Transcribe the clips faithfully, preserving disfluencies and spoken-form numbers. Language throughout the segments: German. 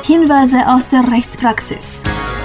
Hinweise aus der Rechtspraxis.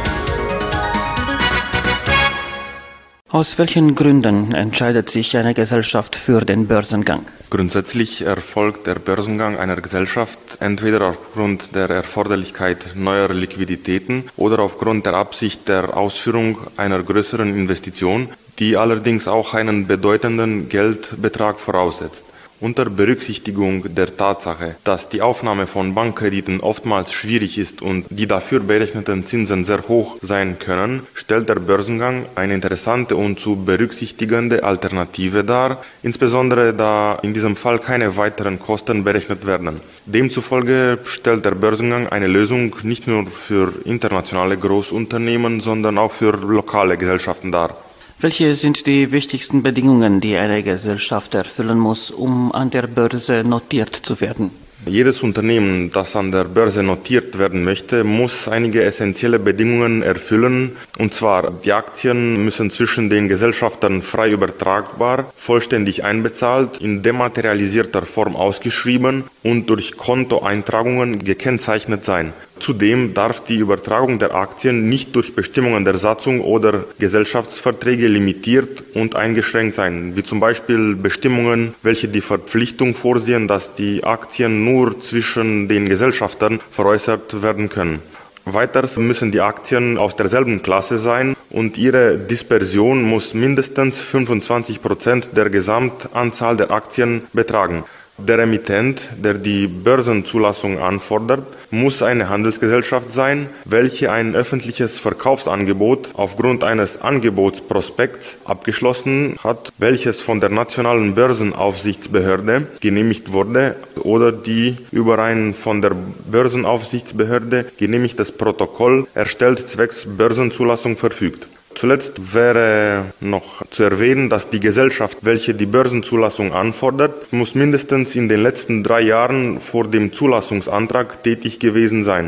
Aus welchen Gründen entscheidet sich eine Gesellschaft für den Börsengang? Grundsätzlich erfolgt der Börsengang einer Gesellschaft entweder aufgrund der Erforderlichkeit neuer Liquiditäten oder aufgrund der Absicht der Ausführung einer größeren Investition, die allerdings auch einen bedeutenden Geldbetrag voraussetzt. Unter Berücksichtigung der Tatsache, dass die Aufnahme von Bankkrediten oftmals schwierig ist und die dafür berechneten Zinsen sehr hoch sein können, stellt der Börsengang eine interessante und zu berücksichtigende Alternative dar, insbesondere da in diesem Fall keine weiteren Kosten berechnet werden. Demzufolge stellt der Börsengang eine Lösung nicht nur für internationale Großunternehmen, sondern auch für lokale Gesellschaften dar. Welche sind die wichtigsten Bedingungen, die eine Gesellschaft erfüllen muss, um an der Börse notiert zu werden? Jedes Unternehmen, das an der Börse notiert werden möchte, muss einige essentielle Bedingungen erfüllen. Und zwar, die Aktien müssen zwischen den Gesellschaftern frei übertragbar, vollständig einbezahlt, in dematerialisierter Form ausgeschrieben und durch Kontoeintragungen gekennzeichnet sein. Zudem darf die Übertragung der Aktien nicht durch Bestimmungen der Satzung oder Gesellschaftsverträge limitiert und eingeschränkt sein, wie zum Beispiel Bestimmungen, welche die Verpflichtung vorsehen, dass die Aktien nur zwischen den Gesellschaftern veräußert werden können. Weiters müssen die Aktien aus derselben Klasse sein und ihre Dispersion muss mindestens fünfundzwanzig Prozent der Gesamtanzahl der Aktien betragen. Der Emittent, der die Börsenzulassung anfordert, muss eine Handelsgesellschaft sein, welche ein öffentliches Verkaufsangebot aufgrund eines Angebotsprospekts abgeschlossen hat, welches von der nationalen Börsenaufsichtsbehörde genehmigt wurde oder die über ein von der Börsenaufsichtsbehörde genehmigtes Protokoll erstellt zwecks Börsenzulassung verfügt. Zuletzt wäre noch zu erwähnen, dass die Gesellschaft, welche die Börsenzulassung anfordert, muss mindestens in den letzten drei Jahren vor dem Zulassungsantrag tätig gewesen sein.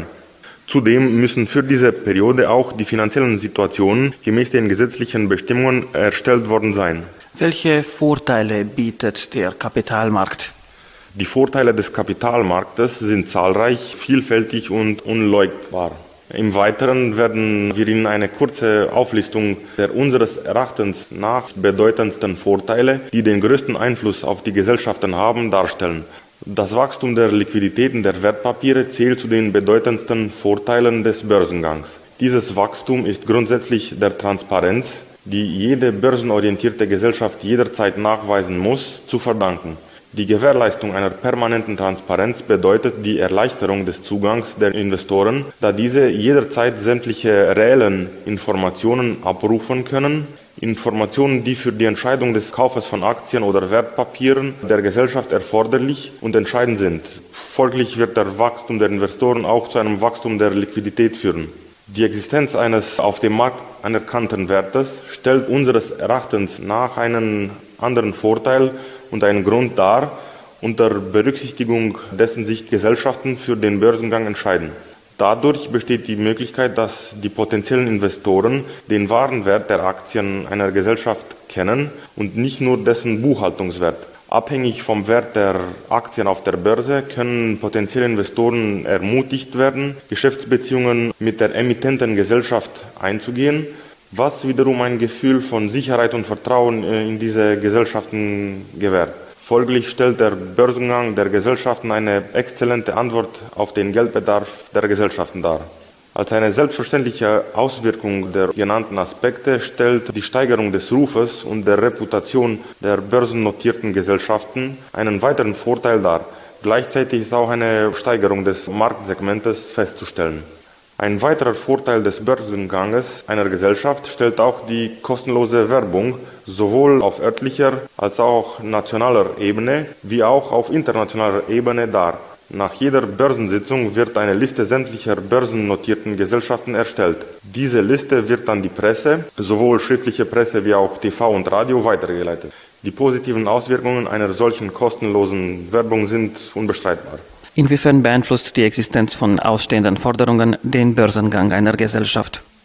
Zudem müssen für diese Periode auch die finanziellen Situationen gemäß den gesetzlichen Bestimmungen erstellt worden sein. Welche Vorteile bietet der Kapitalmarkt? Die Vorteile des Kapitalmarktes sind zahlreich, vielfältig und unleugbar. Im Weiteren werden wir Ihnen eine kurze Auflistung der unseres Erachtens nach bedeutendsten Vorteile, die den größten Einfluss auf die Gesellschaften haben, darstellen. Das Wachstum der Liquiditäten der Wertpapiere zählt zu den bedeutendsten Vorteilen des Börsengangs. Dieses Wachstum ist grundsätzlich der Transparenz, die jede börsenorientierte Gesellschaft jederzeit nachweisen muss, zu verdanken. Die Gewährleistung einer permanenten Transparenz bedeutet die Erleichterung des Zugangs der Investoren, da diese jederzeit sämtliche reellen Informationen abrufen können, Informationen, die für die Entscheidung des Kaufes von Aktien oder Wertpapieren der Gesellschaft erforderlich und entscheidend sind. Folglich wird der Wachstum der Investoren auch zu einem Wachstum der Liquidität führen. Die Existenz eines auf dem Markt anerkannten Wertes stellt unseres Erachtens nach einen anderen Vorteil und einen Grund dar, unter Berücksichtigung dessen sich Gesellschaften für den Börsengang entscheiden. Dadurch besteht die Möglichkeit, dass die potenziellen Investoren den wahren Wert der Aktien einer Gesellschaft kennen und nicht nur dessen Buchhaltungswert. Abhängig vom Wert der Aktien auf der Börse können potenzielle Investoren ermutigt werden, Geschäftsbeziehungen mit der emittenten Gesellschaft einzugehen, was wiederum ein Gefühl von Sicherheit und Vertrauen in diese Gesellschaften gewährt. Folglich stellt der Börsengang der Gesellschaften eine exzellente Antwort auf den Geldbedarf der Gesellschaften dar. Als eine selbstverständliche Auswirkung der genannten Aspekte stellt die Steigerung des Rufes und der Reputation der börsennotierten Gesellschaften einen weiteren Vorteil dar. Gleichzeitig ist auch eine Steigerung des Marktsegmentes festzustellen. Ein weiterer Vorteil des Börsenganges einer Gesellschaft stellt auch die kostenlose Werbung sowohl auf örtlicher als auch nationaler Ebene wie auch auf internationaler Ebene dar. Nach jeder Börsensitzung wird eine Liste sämtlicher börsennotierten Gesellschaften erstellt. Diese Liste wird an die Presse, sowohl schriftliche Presse wie auch T V und Radio, weitergeleitet. Die positiven Auswirkungen einer solchen kostenlosen Werbung sind unbestreitbar. Inwiefern beeinflusst die Existenz von ausstehenden Forderungen den Börsengang einer Gesellschaft?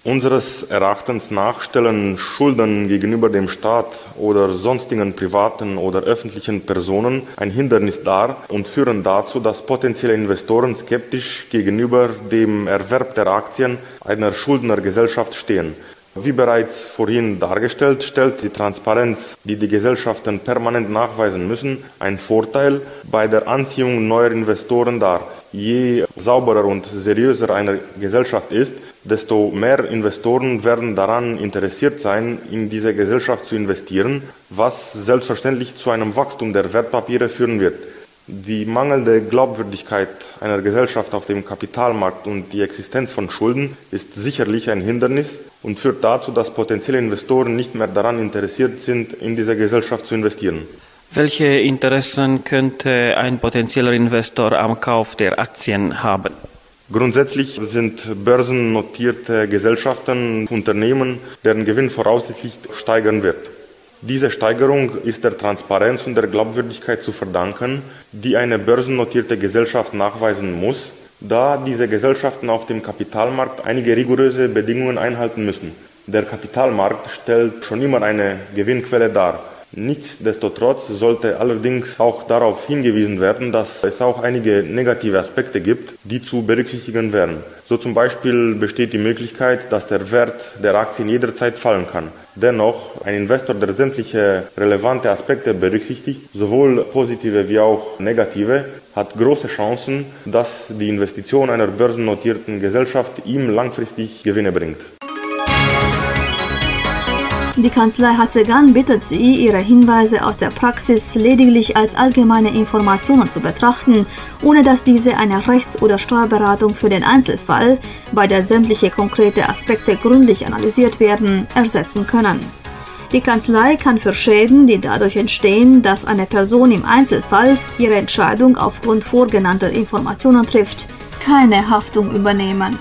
Unseres Erachtens nach stellen Schulden gegenüber dem Staat oder sonstigen privaten oder öffentlichen Personen ein Hindernis dar und führen dazu, dass potenzielle Investoren skeptisch gegenüber dem Erwerb der Aktien einer Schuldnergesellschaft stehen. Wie bereits vorhin dargestellt, stellt die Transparenz, die die Gesellschaften permanent nachweisen müssen, einen Vorteil bei der Anziehung neuer Investoren dar. Je sauberer und seriöser eine Gesellschaft ist, desto mehr Investoren werden daran interessiert sein, in diese Gesellschaft zu investieren, was selbstverständlich zu einem Wachstum der Wertpapiere führen wird. Die mangelnde Glaubwürdigkeit einer Gesellschaft auf dem Kapitalmarkt und die Existenz von Schulden ist sicherlich ein Hindernis und führt dazu, dass potenzielle Investoren nicht mehr daran interessiert sind, in diese Gesellschaft zu investieren. Welche Interessen könnte ein potenzieller Investor am Kauf der Aktien haben? Grundsätzlich sind börsennotierte Gesellschaften Unternehmen, deren Gewinn voraussichtlich steigern wird. Diese Steigerung ist der Transparenz und der Glaubwürdigkeit zu verdanken, die eine börsennotierte Gesellschaft nachweisen muss, da diese Gesellschaften auf dem Kapitalmarkt einige rigoröse Bedingungen einhalten müssen. Der Kapitalmarkt stellt schon immer eine Gewinnquelle dar. Nichtsdestotrotz sollte allerdings auch darauf hingewiesen werden, dass es auch einige negative Aspekte gibt, die zu berücksichtigen wären. So zum Beispiel besteht die Möglichkeit, dass der Wert der Aktien jederzeit fallen kann. Dennoch, ein Investor, der sämtliche relevante Aspekte berücksichtigt, sowohl positive wie auch negative, hat große Chancen, dass die Investition einer börsennotierten Gesellschaft ihm langfristig Gewinne bringt. Die Kanzlei Hatzegan bittet Sie, Ihre Hinweise aus der Praxis lediglich als allgemeine Informationen zu betrachten, ohne dass diese eine Rechts- oder Steuerberatung für den Einzelfall, bei der sämtliche konkrete Aspekte gründlich analysiert werden, ersetzen können. Die Kanzlei kann für Schäden, die dadurch entstehen, dass eine Person im Einzelfall ihre Entscheidung aufgrund vorgenannter Informationen trifft, keine Haftung übernehmen.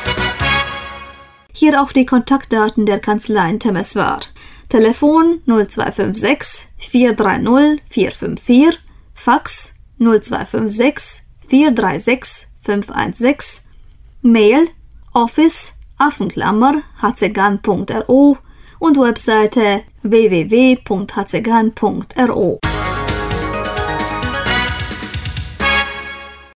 Hier auch die Kontaktdaten der Kanzlei in Temeswar. Telefon null zwei fünf sechs vier drei null vier fünf vier, Fax null zwei fünf sechs vier drei sechs fünf eins sechs, Mail office affenklammer hatzegan punkt ro und Webseite w w w punkt hatzegan punkt ro.